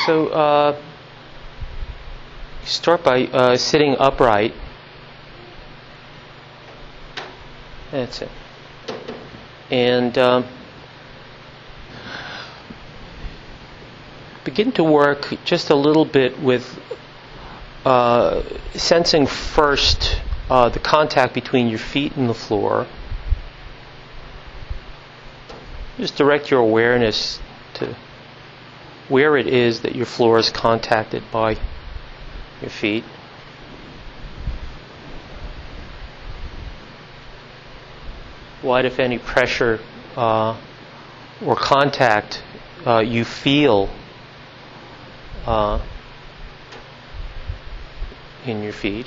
So start by sitting upright. That's it. And begin to work just a little bit with sensing first the contact between your feet and the floor. Just direct your awareness to where it is that your floor is contacted by your feet. What, if any, pressure or contact you feel in your feet.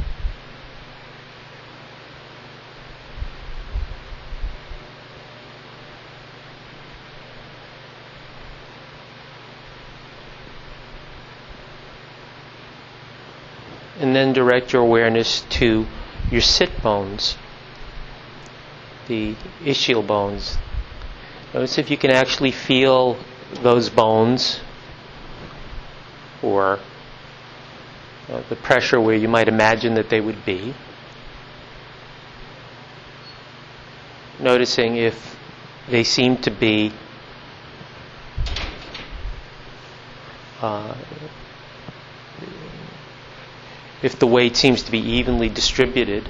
And then direct your awareness to your sit bones, the ischial bones. Notice if you can actually feel those bones, or the pressure where you might imagine that they would be. Noticing if they seem to be if the weight seems to be evenly distributed.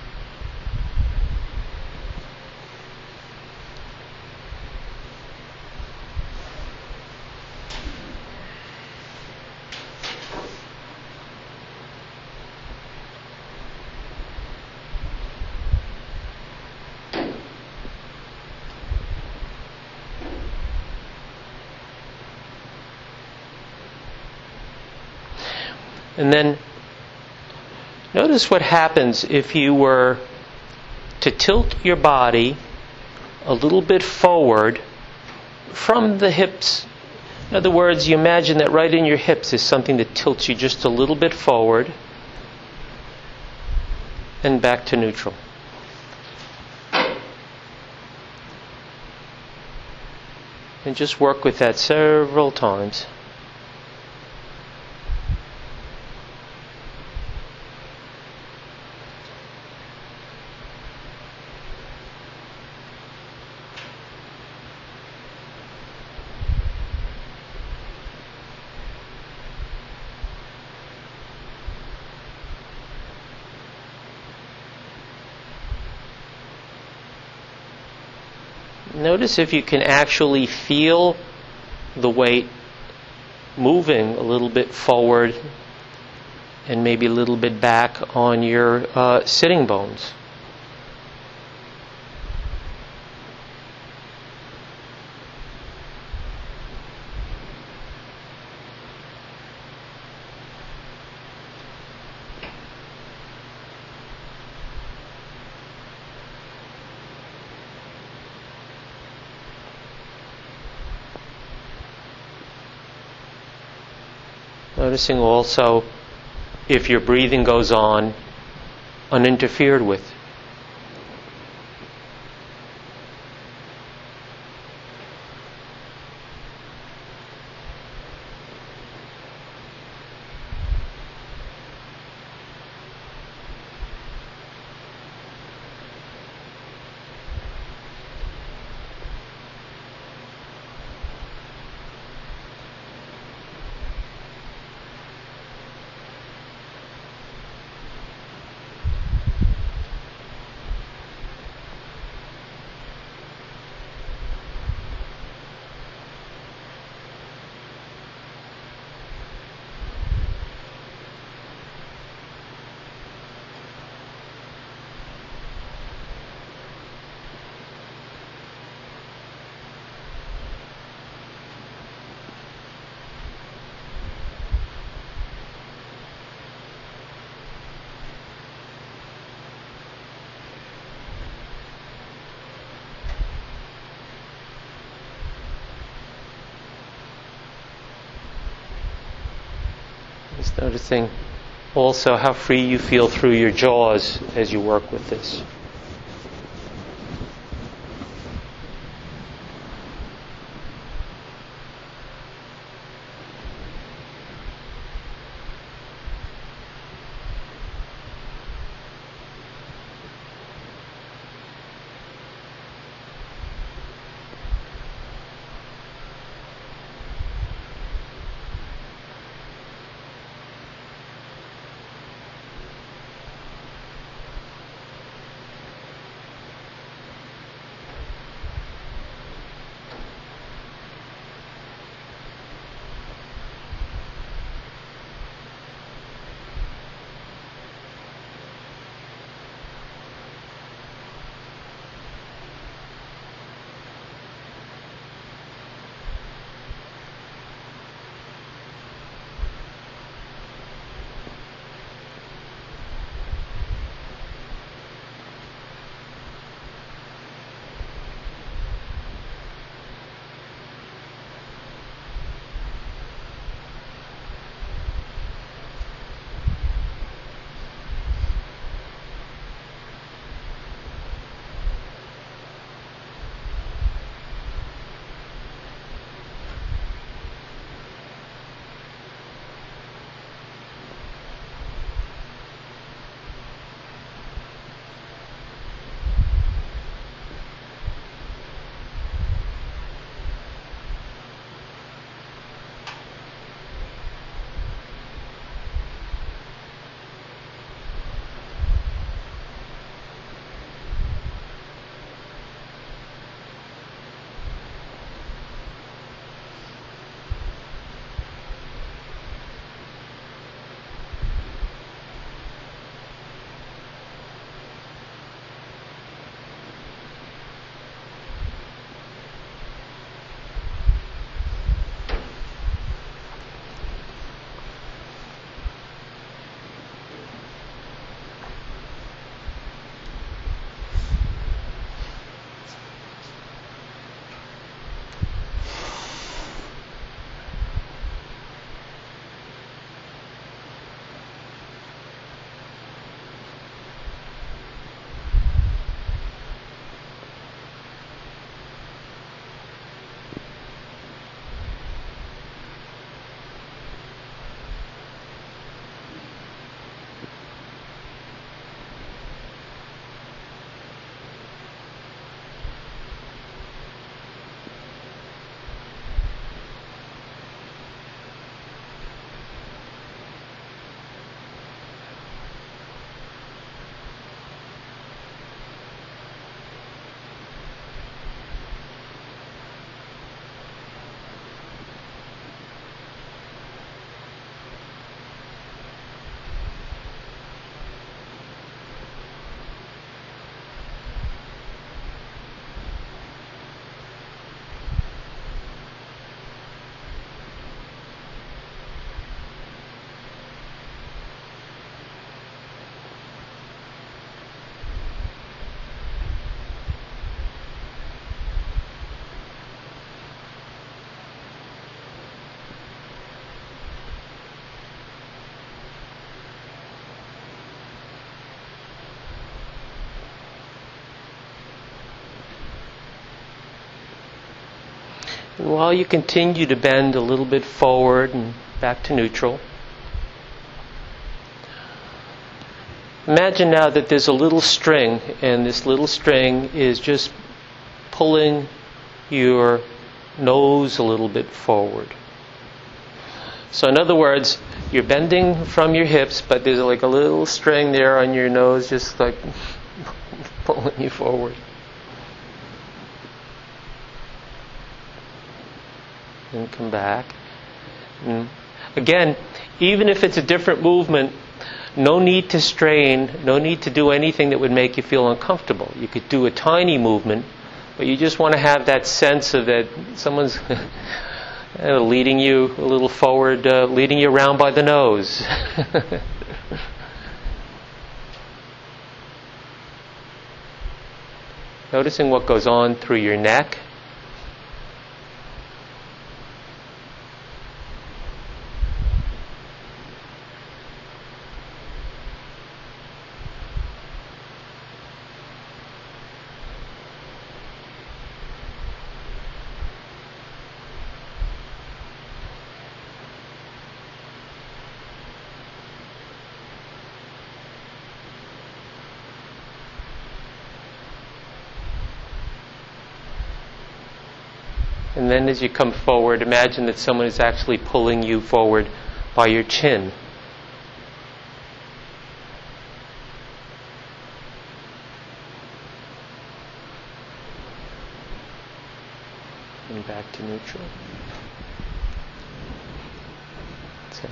And then notice what happens if you were to tilt your body a little bit forward from the hips. In other words, you imagine that right in your hips is something that tilts you just a little bit forward and back to neutral. And just work with that several times. Notice if you can actually feel the weight moving a little bit forward and maybe a little bit back on your sitting bones. Noticing also if your breathing goes on uninterfered with. Just noticing also how free you feel through your jaws as you work with this. And while you continue to bend a little bit forward and back to neutral, imagine now that there's a little string, and this little string is just pulling your nose a little bit forward. So in other words, you're bending from your hips, but there's like a little string there on your nose just like pulling you forward. And come back. And again, even if it's a different movement, no need to strain, no need to do anything that would make you feel uncomfortable. You could do a tiny movement, but you just want to have that sense of that someone's leading you a little forward, leading you around by the nose. Noticing what goes on through your neck. And then as you come forward, imagine that someone is actually pulling you forward by your chin. And back to neutral. That's it.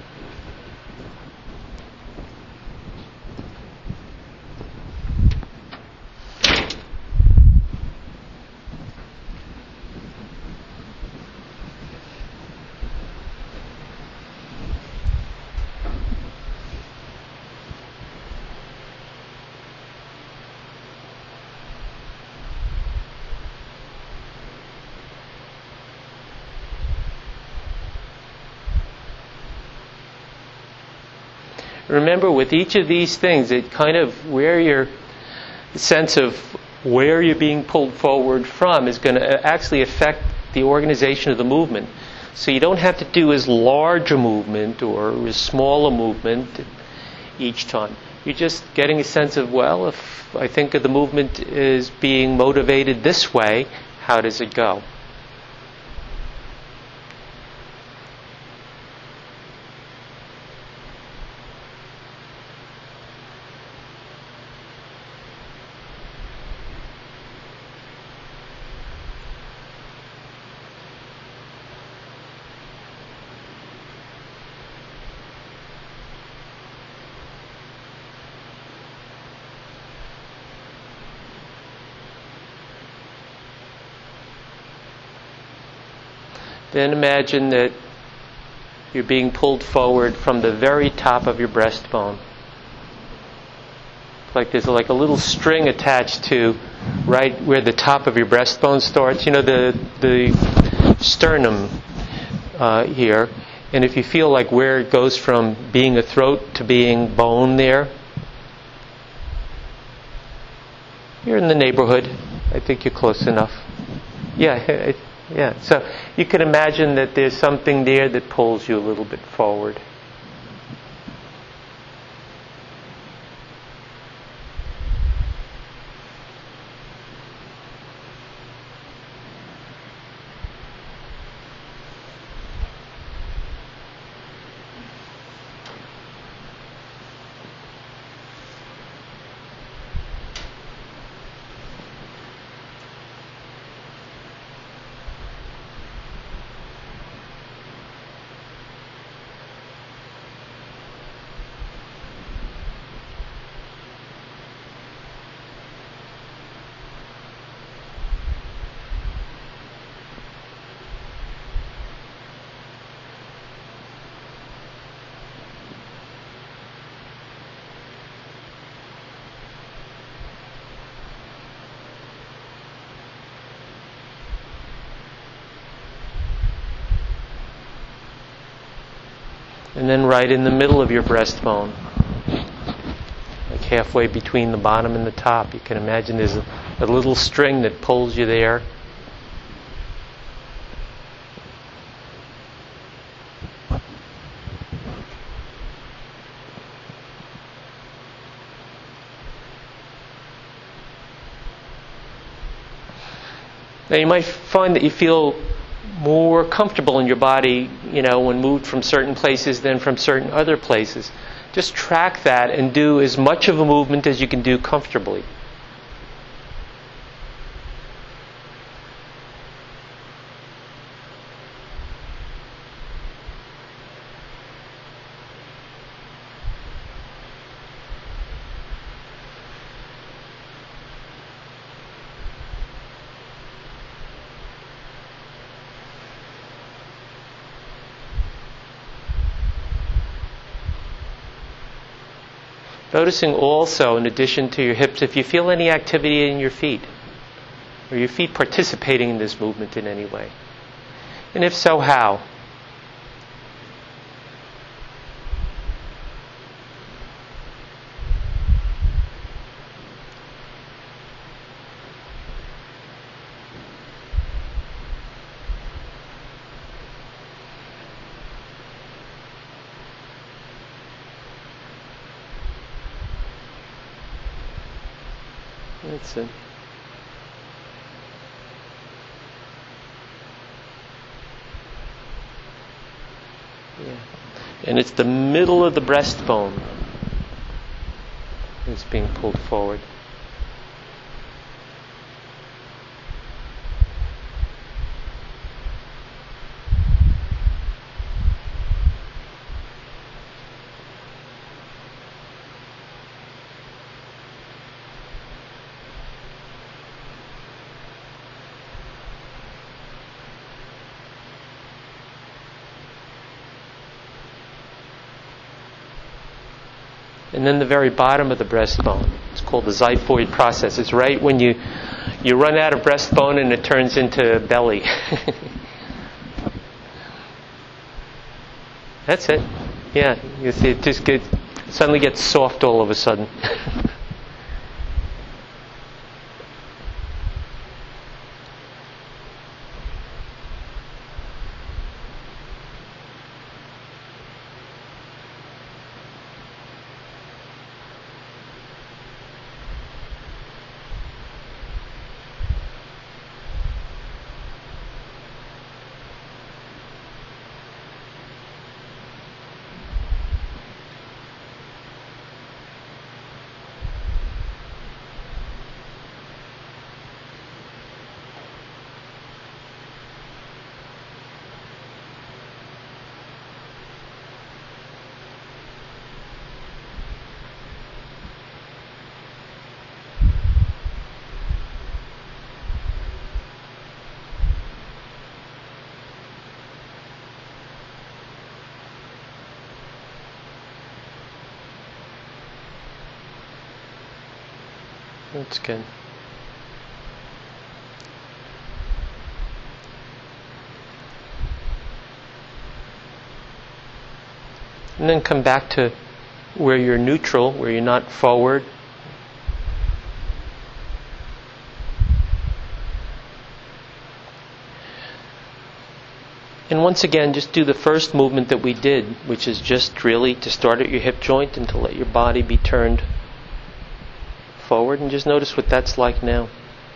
Remember, with each of these things, it kind of where your sense of where you're being pulled forward from is going to actually affect the organization of the movement. So you don't have to do as large a movement or as small a movement each time. You're just getting a sense of, well, if I think of the movement as being motivated this way, how does it go? Then imagine that you're being pulled forward from the very top of your breastbone. Like there's like a little string attached to right where the top of your breastbone starts. You know, the sternum here. And if you feel like where it goes from being a throat to being bone there, you're in the neighborhood. I think you're close enough. Yeah. Yeah, so you can imagine that there's something there that pulls you a little bit forward. And then right in the middle of your breastbone, like halfway between the bottom and the top, you can imagine there's a little string that pulls you there. Now you might find that you feel more comfortable in your body, when moved from certain places than from certain other places. Just track that and do as much of a movement as you can do comfortably. Noticing also, in addition to your hips, if you feel any activity in your feet, or your feet participating in this movement in any way. And if so, how? That's it. Yeah. And it's the middle of the breastbone that's being pulled forward. And then the very bottom of the breastbone. It's called the xiphoid process. It's right when you run out of breastbone and it turns into belly. That's it. Yeah, you see it just suddenly gets soft all of a sudden. That's good. And then come back to where you're neutral, where you're not forward. And once again, just do the first movement that we did, which is just really to start at your hip joint and to let your body be turned forward, and just notice what that's like now.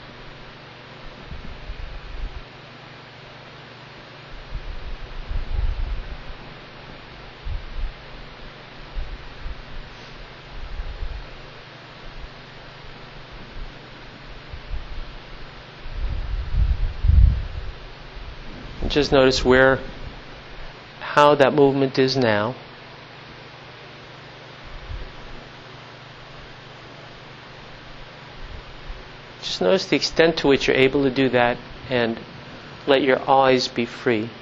And just notice how that movement is now. Just notice the extent to which you're able to do that, and let your eyes be free.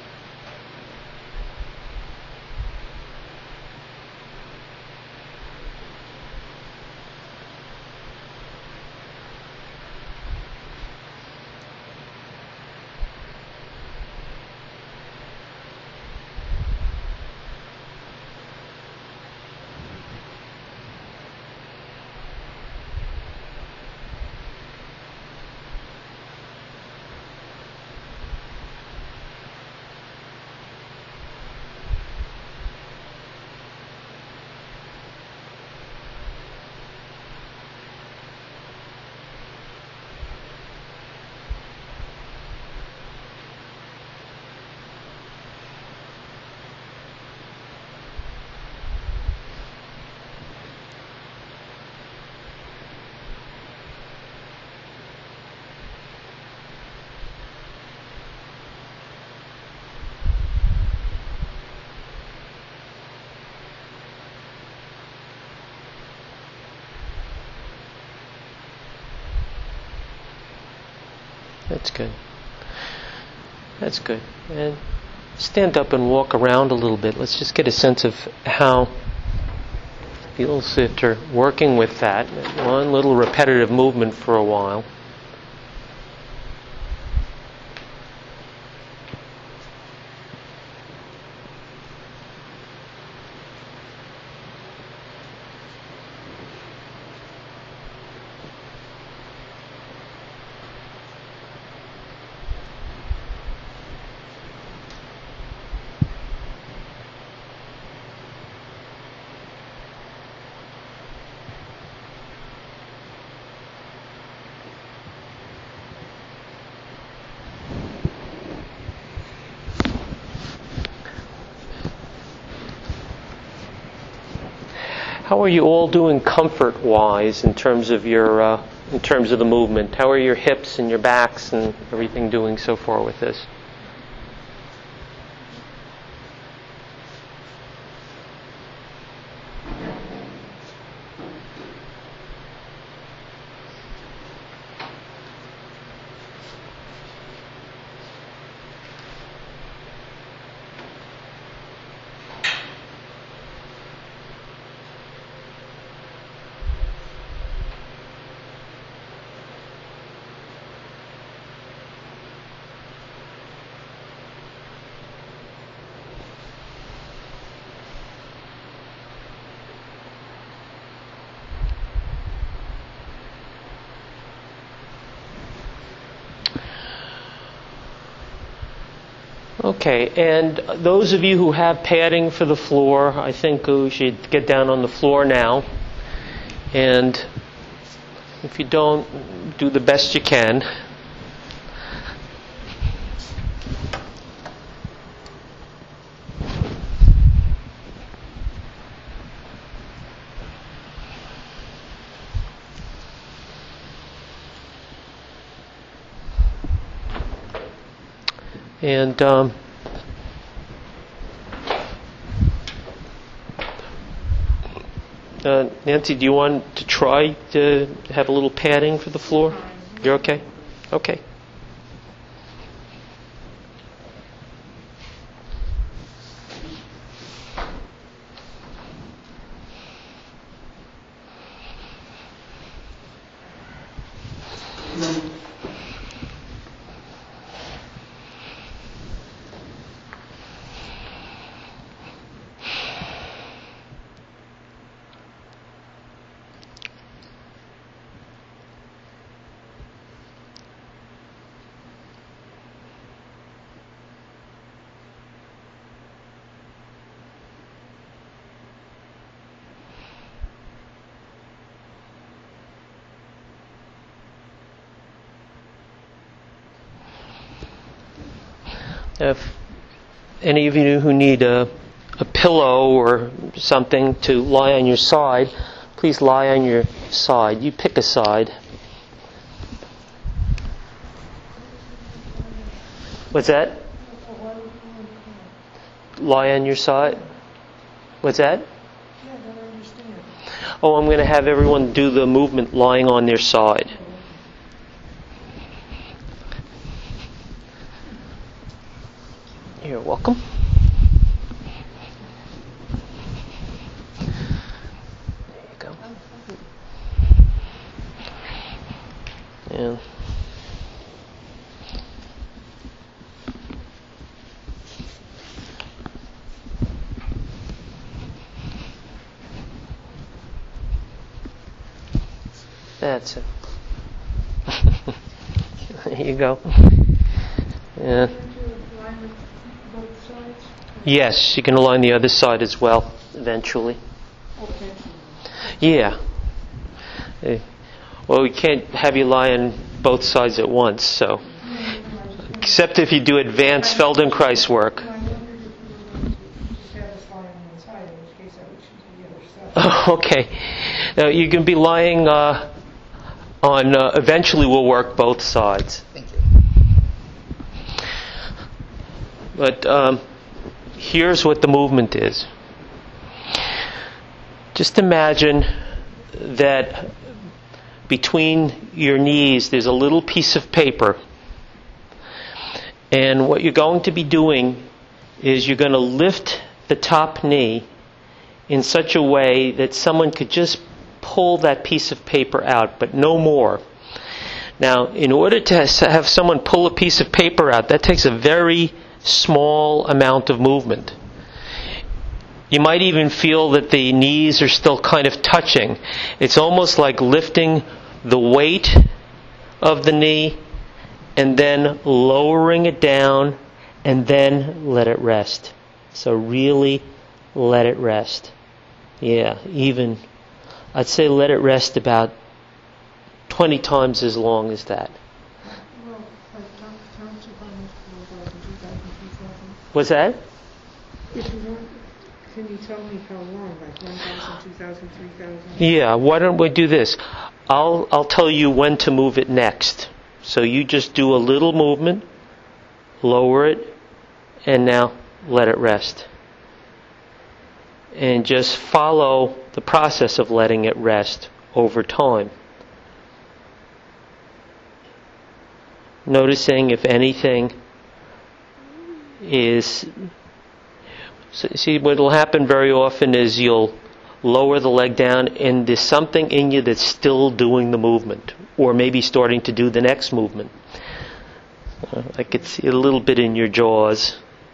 That's good. That's good. And stand up and walk around a little bit. Let's just get a sense of how it feels after working with that. One little repetitive movement for a while. How are you all doing comfort-wise in terms of your in terms of the movement? How are your hips and your backs and everything doing so far with this? Okay, and those of you who have padding for the floor, I think we should get down on the floor now. And if you don't, do the best you can. And Nancy, do you want to try to have a little padding for the floor? You're okay? Okay. If any of you who need a pillow or something to lie on your side, please lie on your side. You pick a side. What's that? Lie on your side? What's that? Oh, I'm going to have everyone do the movement lying on their side. You're welcome. There you go. And that's it. There you go. Yeah. Yes, you can align the other side as well, eventually. Yeah. Well, we can't have you lie on both sides at once, so. Except if you do advanced Feldenkrais work. Okay. Now, you can be lying on, eventually we'll work both sides. Thank you. But here's what the movement is. Just imagine that between your knees there's a little piece of paper. And what you're going to be doing is you're going to lift the top knee in such a way that someone could just pull that piece of paper out, but no more. Now, in order to have someone pull a piece of paper out, that takes a very small amount of movement. You might even feel that the knees are still kind of touching. It's almost like lifting the weight of the knee and then lowering it down and then let it rest. So really let it rest. Yeah, even, I'd say let it rest about 20 times as long as that. What's that? Can you tell me how long? Like 1,000, 2,000, 3,000? Yeah, why don't we do this? I'll tell you when to move it next. So you just do a little movement, lower it, and now let it rest. And just follow the process of letting it rest over time. Noticing if anything is... See, what will happen very often is you'll lower the leg down and there's something in you that's still doing the movement, or maybe starting to do the next movement. I could see a little bit in your jaws.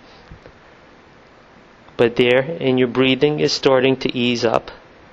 But there, and your breathing is starting to ease up.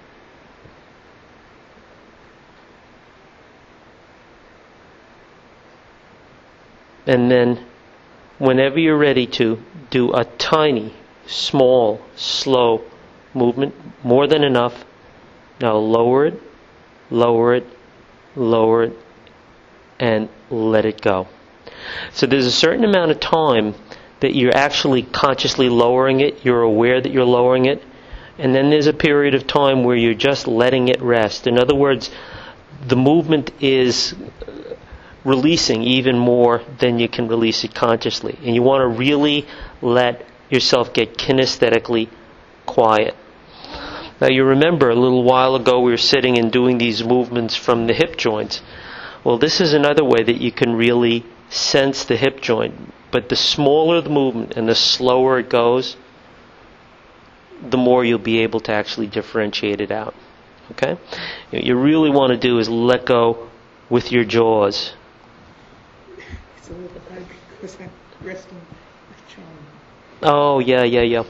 And then, whenever you're ready to, do a tiny, small, slow movement, more than enough. Now lower it, lower it, lower it, and let it go. So there's a certain amount of time that you're actually consciously lowering it, you're aware that you're lowering it, and then there's a period of time where you're just letting it rest. In other words, the movement is releasing even more than you can release it consciously. And you want to really let yourself get kinesthetically quiet. Now you remember a little while ago we were sitting and doing these movements from the hip joints. Well, this is another way that you can really sense the hip joint. But the smaller the movement and the slower it goes, the more you'll be able to actually differentiate it out. Okay? What you really want to do is let go with your jaws. It's a little hard because I'm resting with John. Oh, yeah.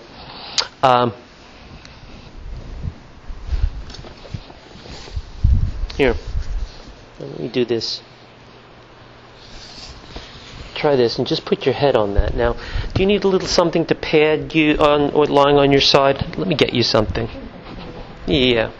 Here, let me do this. Try this and just put your head on that. Now, do you need a little something to pad you on, or lying on your side? Let me get you something. Yeah.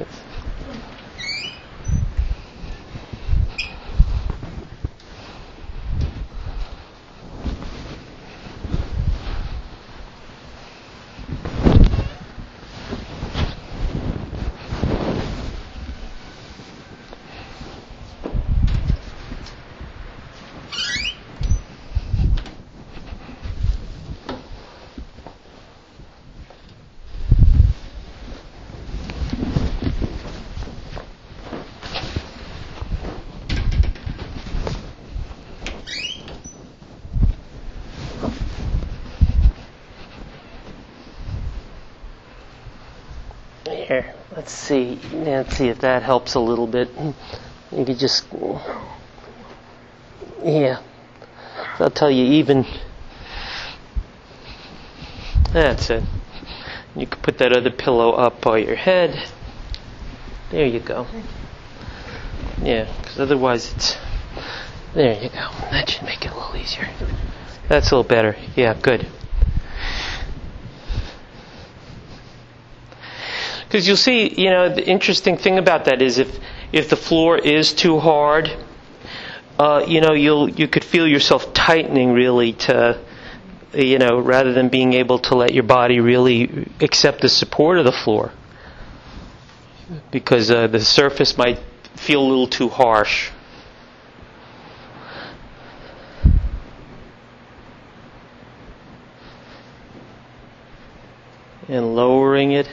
Here, let's see if that helps a little bit. You could just, yeah. I'll tell you, even, that's it. You can put that other pillow up by your head. There you go. Yeah, because otherwise it's, there you go. That should make it a little easier. That's a little better. Yeah, good. Because you'll see, the interesting thing about that is if the floor is too hard, you could feel yourself tightening really to, rather than being able to let your body really accept the support of the floor. Because the surface might feel a little too harsh. And lowering it.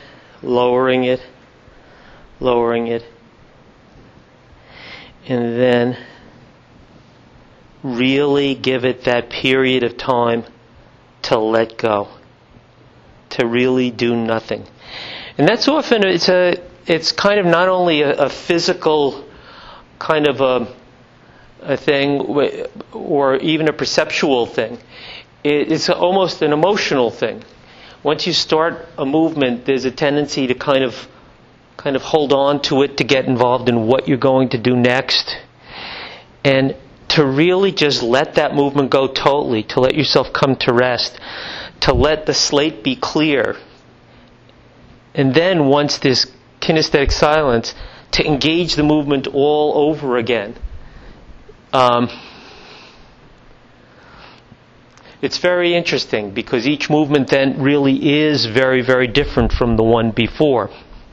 And then really give it that period of time to let go, to really do nothing. And that's often, it's kind of not only a physical kind of a thing, or even a perceptual thing. It's almost an emotional thing. Once you start a movement, there's a tendency to kind of hold on to it, to get involved in what you're going to do next, and to really just let that movement go totally, to let yourself come to rest, to let the slate be clear. And then once there's kinesthetic silence, to engage the movement all over again. It's very interesting because each movement then really is very, very different from the one before.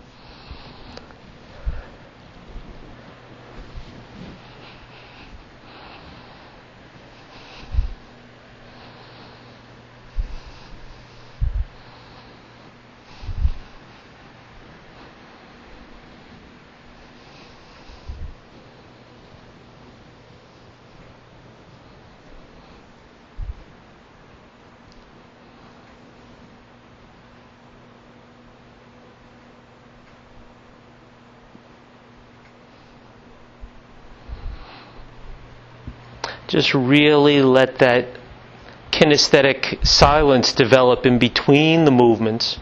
Just really let that kinesthetic silence develop in between the movements.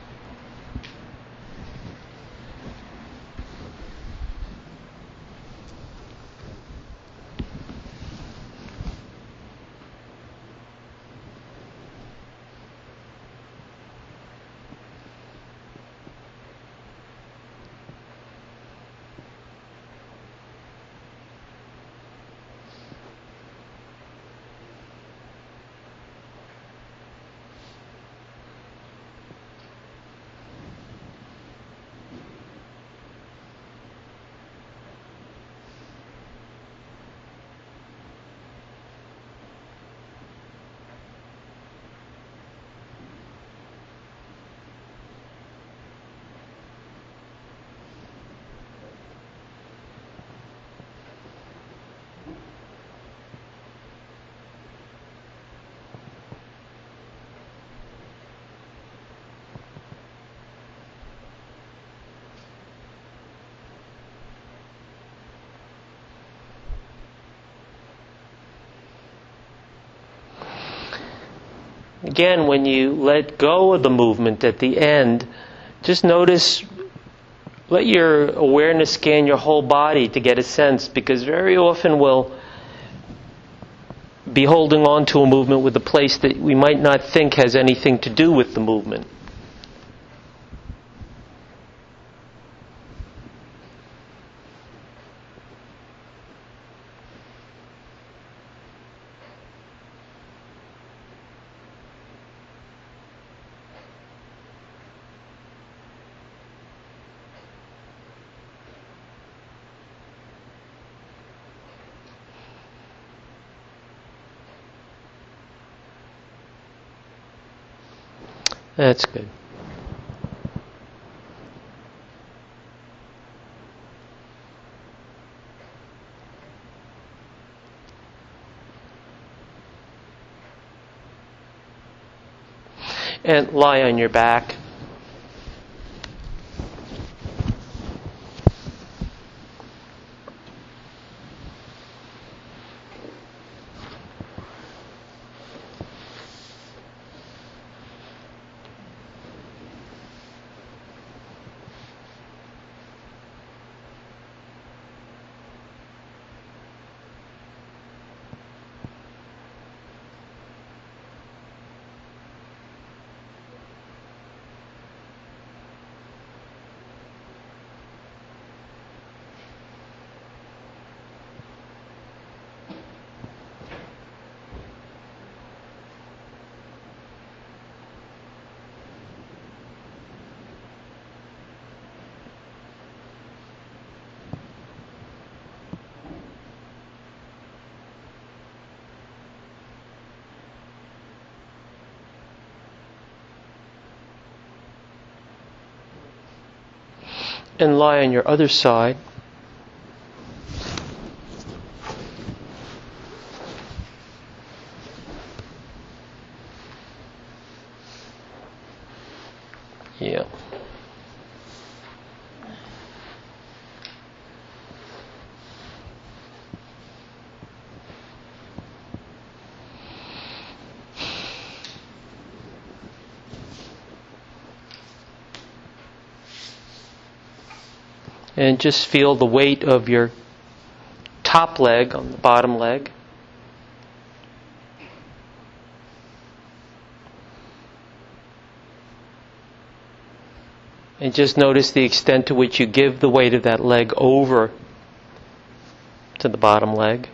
Again, when you let go of the movement at the end, just notice, let your awareness scan your whole body to get a sense, because very often we'll be holding on to a movement with a place that we might not think has anything to do with the movement. That's good. And lie on your back. And lie on your other side. Yeah. And just feel the weight of your top leg on the bottom leg. And just notice the extent to which you give the weight of that leg over to the bottom leg.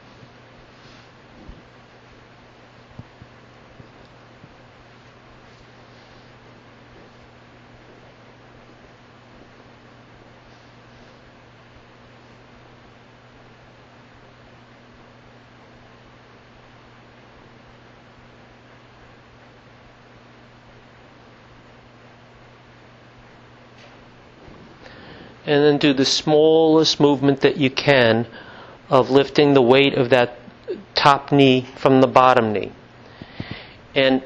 And then do the smallest movement that you can of lifting the weight of that top knee from the bottom knee. And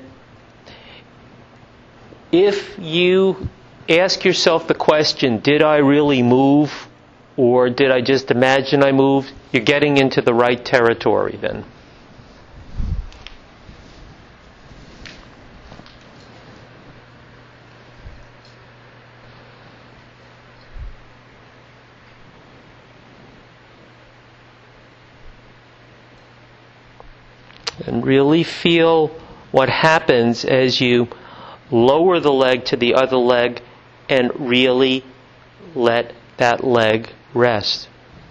if you ask yourself the question, did I really move or did I just imagine I moved? You're getting into the right territory then. And really feel what happens as you lower the leg to the other leg and really let that leg rest.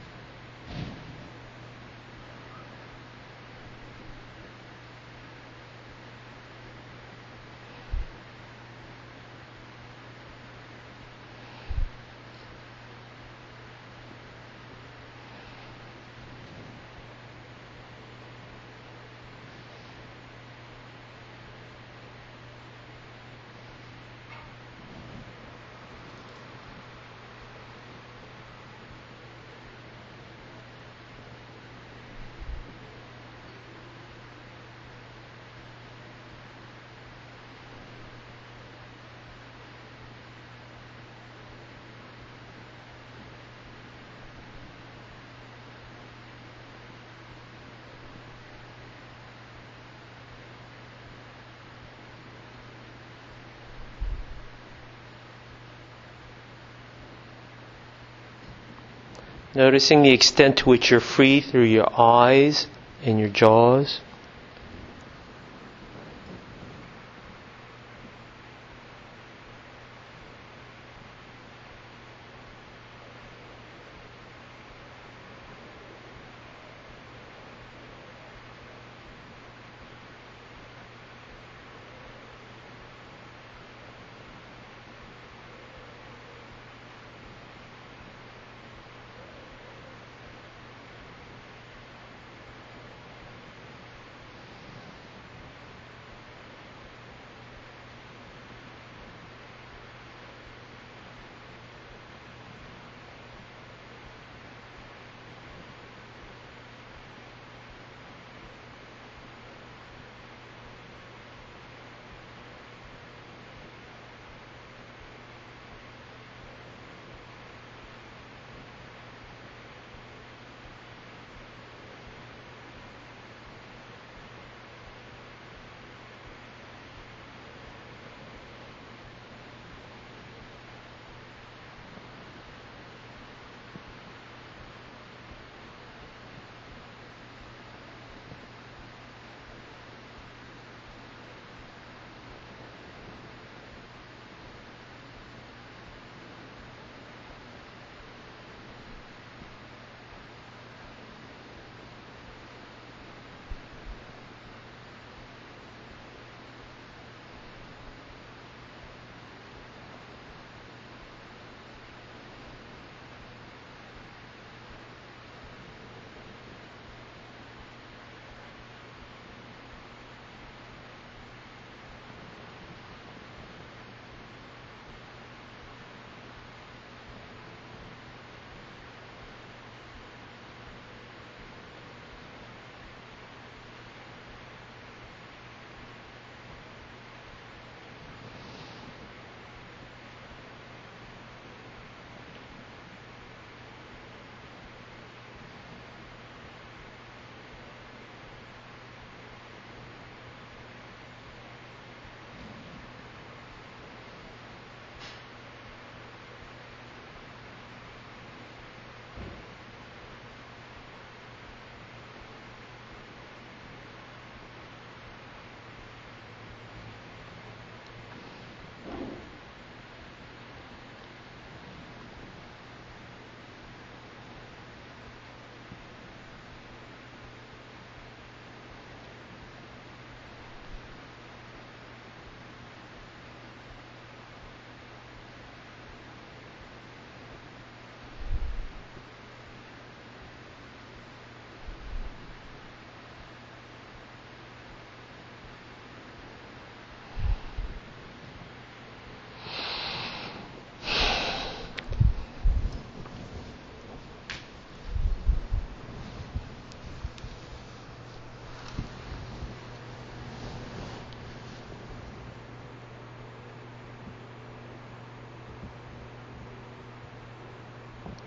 Noticing the extent to which you're free through your eyes and your jaws.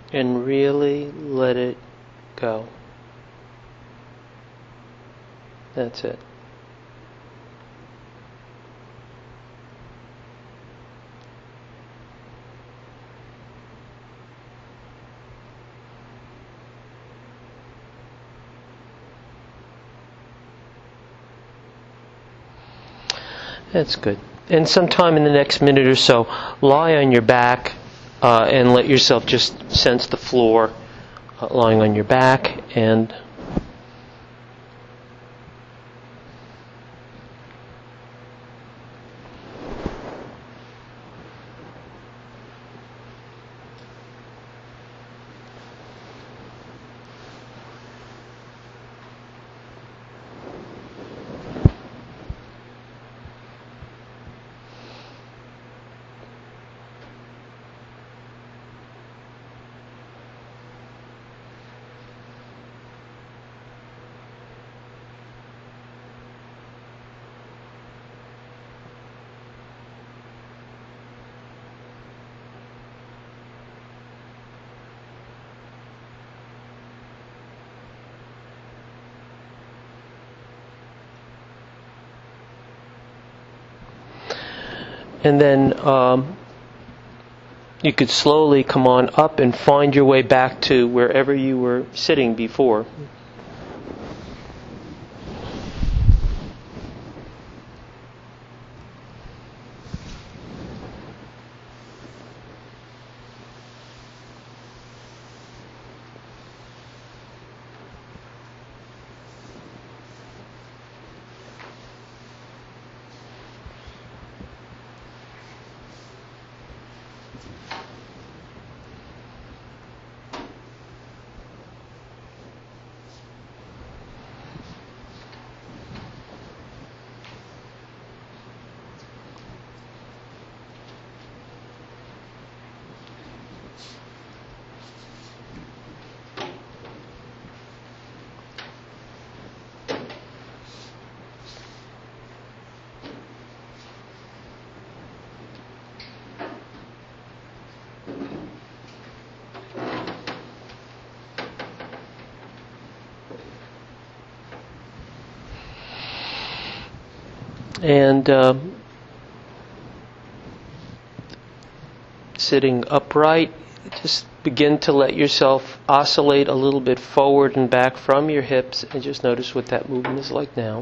And really let it go. That's it. That's good. And sometime in the next minute or so, lie on your back and let yourself just sense the floor lying on your back. And then you could slowly come on up and find your way back to wherever you were sitting before. And sitting upright, just begin to let yourself oscillate a little bit forward and back from your hips, and just notice what that movement is like now.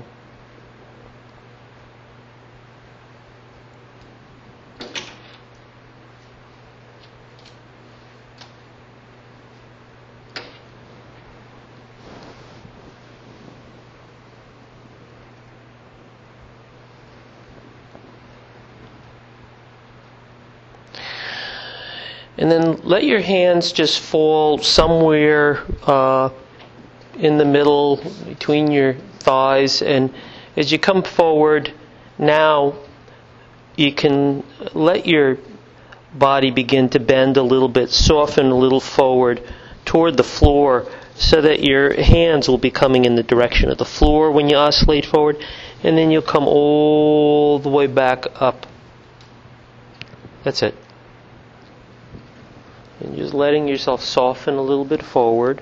And then let your hands just fall somewhere in the middle between your thighs. And as you come forward, now you can let your body begin to bend a little bit, soften a little forward toward the floor, so that your hands will be coming in the direction of the floor when you oscillate forward. And then you'll come all the way back up. That's it. And just letting yourself soften a little bit forward.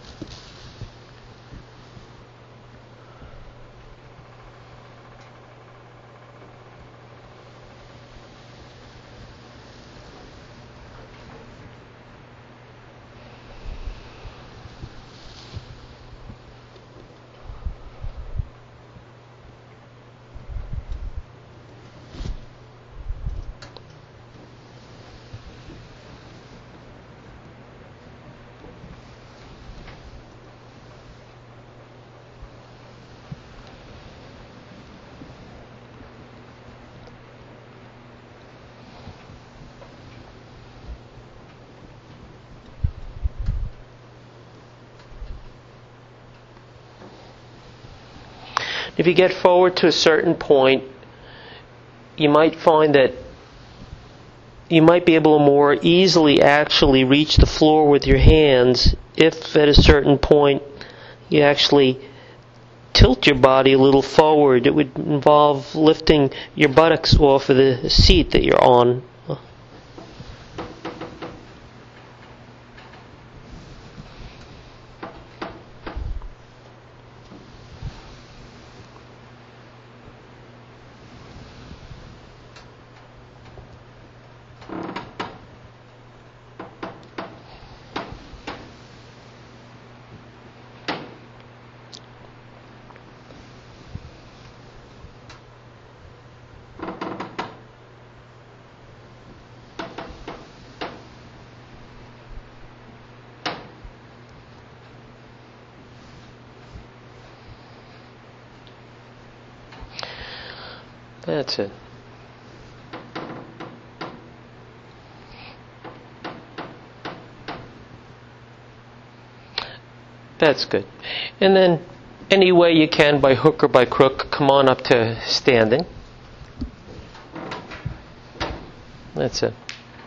If you get forward to a certain point, you might find that you might be able to more easily actually reach the floor with your hands if at a certain point you actually tilt your body a little forward. It would involve lifting your buttocks off of the seat that you're on. That's it. That's good. And then, any way you can, by hook or by crook, come on up to standing. That's it.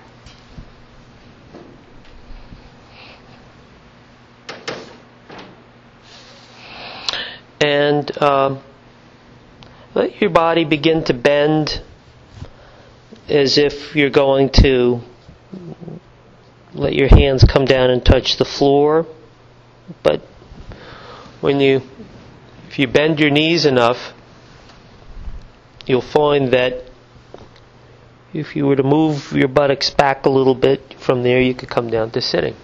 And let your body begin to bend as if you're going to let your hands come down and touch the floor. But if you bend your knees enough, you'll find that if you were to move your buttocks back a little bit, from there you could come down to sitting.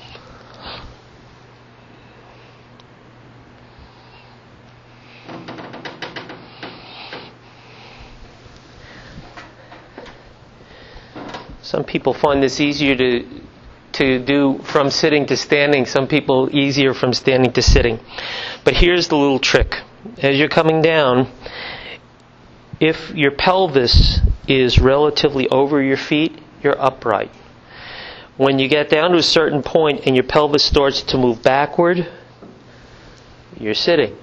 Some people find this easier to do from sitting to standing. Some people easier from standing to sitting. But here's the little trick. As you're coming down, if your pelvis is relatively over your feet, you're upright. When you get down to a certain point and your pelvis starts to move backward, you're sitting.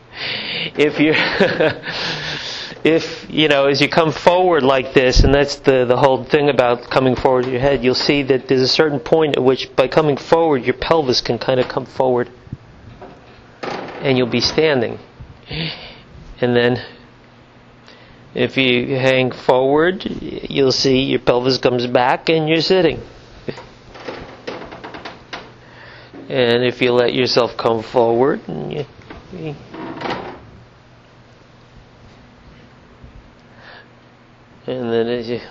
If as you come forward like this, and that's the whole thing about coming forward with your head, you'll see that there's a certain point at which, by coming forward, your pelvis can kind of come forward, and you'll be standing. And then, if you hang forward, you'll see your pelvis comes back, and you're sitting. And if you let yourself come forward, and and then as you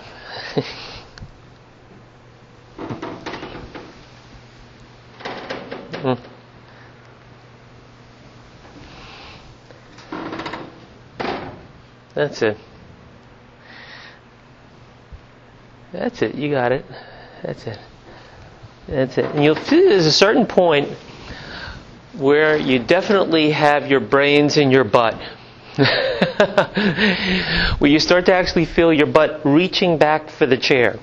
That's it. That's it. You got it. That's it. That's it. And you'll see there's a certain point where you definitely have your brains in your butt. Where you start to actually feel your butt reaching back for the chair.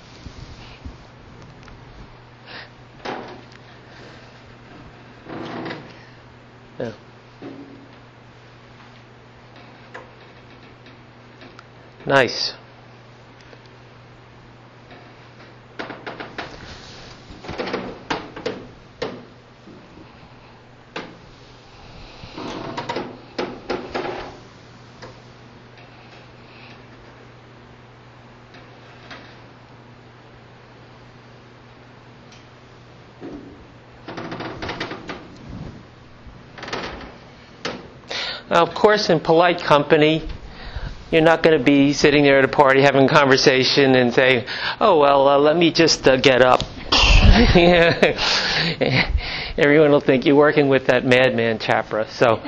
Yeah. Nice. Now, of course, in polite company, you're not going to be sitting there at a party having a conversation and say, "Oh, well, let me just get up." Everyone will think you're working with that madman Chapra. So,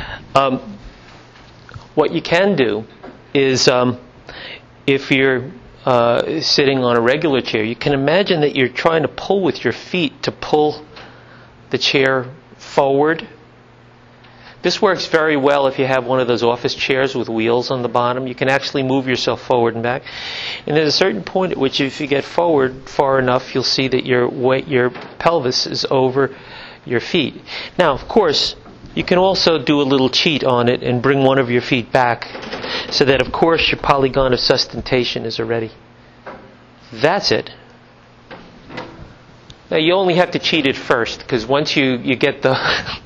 what you can do is, if you're sitting on a regular chair, you can imagine that you're trying to pull with your feet to pull the chair forward. This works very well if you have one of those office chairs with wheels on the bottom. You can actually move yourself forward and back. And there's a certain point at which, if you get forward far enough, you'll see that your pelvis is over your feet. Now, of course, you can also do a little cheat on it and bring one of your feet back, so that, of course, your polygon of sustentation is already. That's it. Now, you only have to cheat it first, because once you get the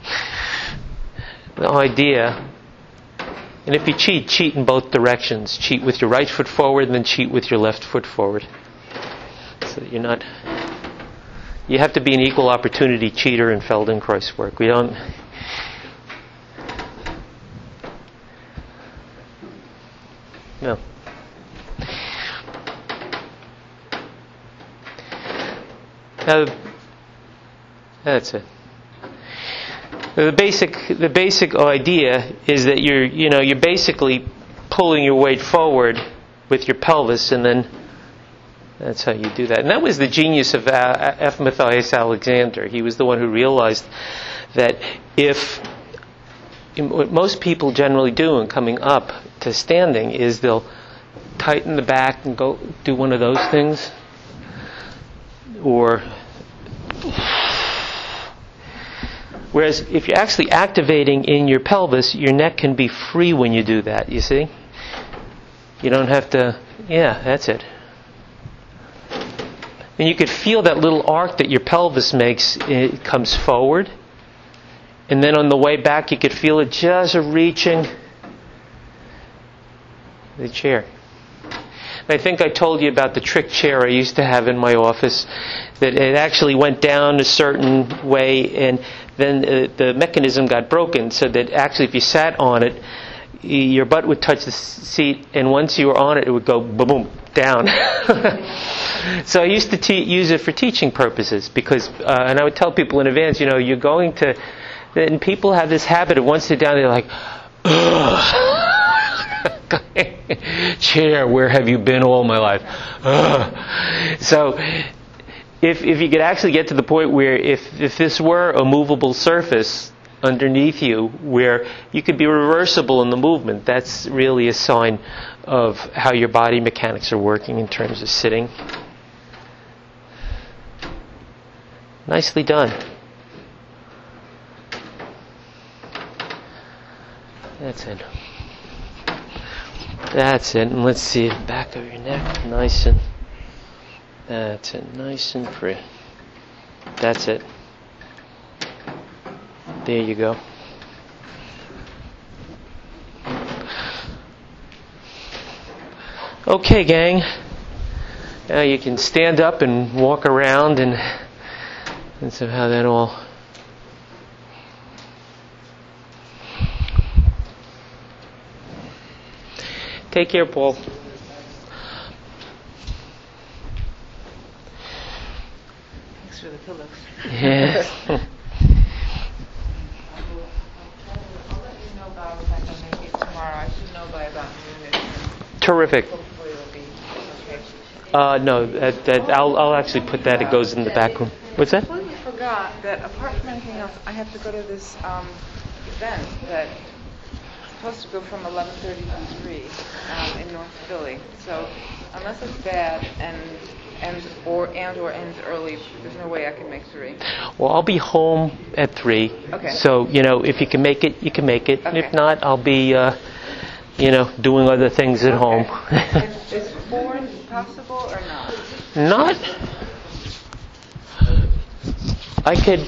idea, and if you cheat in both directions. Cheat with your right foot forward, and then cheat with your left foot forward. So that you're not. You have to be an equal opportunity cheater in Feldenkrais work. We don't. No. Now, that's it. The basic idea is that you're basically pulling your weight forward with your pelvis, and then that's how you do that. And that was the genius of F. Matthias Alexander. He was the one who realized that what most people generally do in coming up to standing is they'll tighten the back and go do one of those things, or whereas if you're actually activating in your pelvis, your neck can be free when you do that. You see, you don't have to. Yeah, that's it. And you could feel that little arc that your pelvis makes. It comes forward, and then on the way back, you could feel it just reaching the chair. And I think I told you about the trick chair I used to have in my office, that it actually went down a certain way, and then the mechanism got broken, so that actually if you sat on it, your butt would touch the seat, and once you were on it, it would go boom, boom, down. So I used to use it for teaching purposes, because, and I would tell people in advance, you're going to, and people have this habit of once they're down, they're like, ugh. Chair, where have you been all my life? Ugh. So if you could actually get to the point where if this were a movable surface underneath you, where you could be reversible in the movement, that's really a sign of how your body mechanics are working in terms of sitting. Nicely done. That's it. That's it. And let's see, back of your neck, nice and. That's it, nice and free. That's it. There you go. Okay, gang. Now you can stand up and walk around and so how that all. Take care, Paul. Thanks for the pillows. Yeah. I'll let you know about if I can make it tomorrow. I should know by about noon. Terrific. Hopefully it'll be okay. No, I'll actually put that. It goes in the back room. What's that? I completely forgot that apart from anything else, I have to go to this event that supposed to go from 11:30 to 3 in North Philly. So unless it's bad and ends early, there's no way I can make 3. Well, I'll be home at 3. Okay. So if you can make it, you can make it. Okay. If not, I'll be doing other things at home. Is 4 possible or not? Not. I could.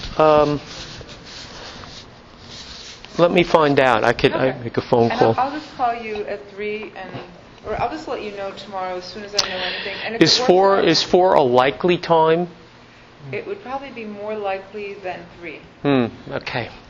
Let me find out. I make a phone call. And I'll just call you at 3, or I'll just let you know tomorrow as soon as I know anything. And if Is it 4 works out, is 4 a likely time? it would probably be more likely than 3. Okay.